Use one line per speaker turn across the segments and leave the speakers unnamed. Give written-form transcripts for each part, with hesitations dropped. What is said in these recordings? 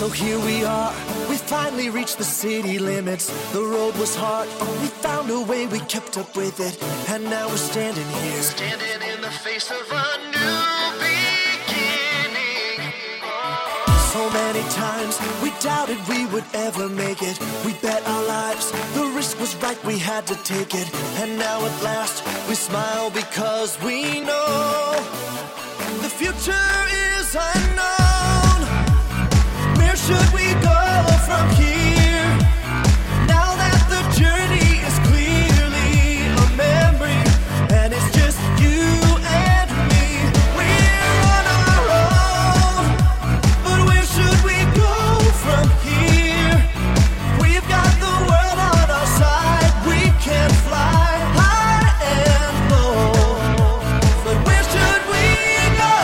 So here we are, we finally reached the city limits. The road was hard, we found a way, we kept up with it. And now we're standing here, standing in the face of a new beginning. So many times we doubted we would ever make it. We bet our lives, the risk was right, we had to take it. And now at last we smile because we know the future is unknown. Where should we go from here? Now that the journey is clearly a memory, and it's just you and me. We're on our own, but where should we go from here? We've got the world on our side, we can fly high and low. But where should we go?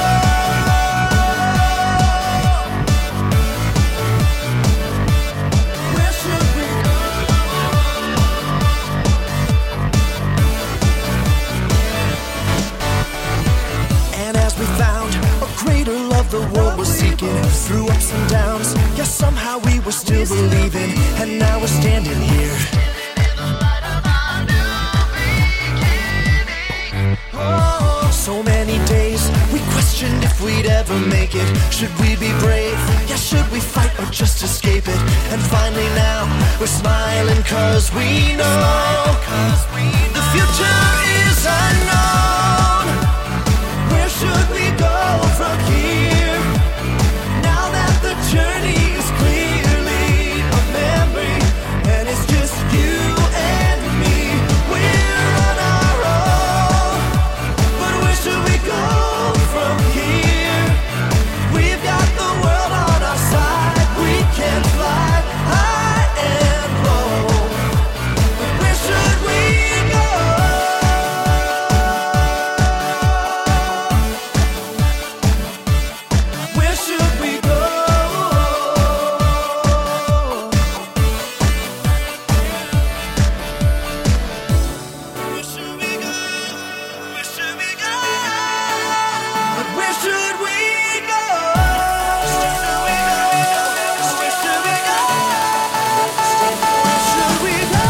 Where should we go? And as we found a greater love the world was seeking, through ups and downs, yes, somehow we were still believing. And now we're standing here, oh, so many days we questioned if we'd ever make it. Should we be brave? Yeah, should we fight or just escape it? And finally now we're smiling cause we know the future is unknown. Where should we go from here? Now that the journey is clearly a memory, and it's just you and me. We're on our own, but where should we go from here? We've got the world on our side, we can fly high and low. But where should we go? Where should we go? Where should we go? Where should we go? But where should we go? Where should we go? Where should we go? Where should we go?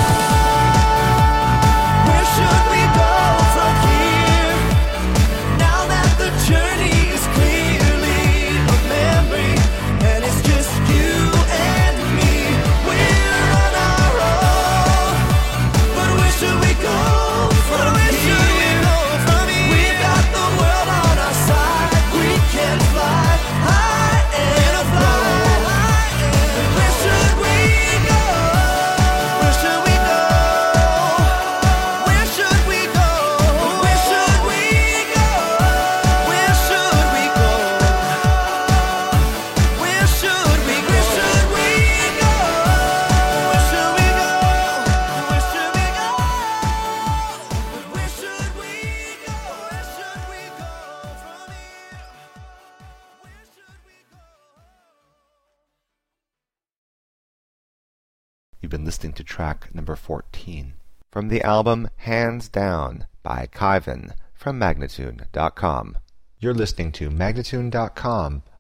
Where should we go from here? Now that the journey is clearly a memory, and it's just you and me. We're on our own, but where should we go from here? We've got the world on our side, we can fly high and low. But where should we go? Where should we go? Where should we go? Where should we go? Where should we go? Where should we go? Where should we go? Where should we go? Where should we go? But where should we go? Where should we go from here? Where should we go?
You've been listening to track number 14 from the album Hands Down by Kyvan from Magnatune.com. You're listening to Magnatune.com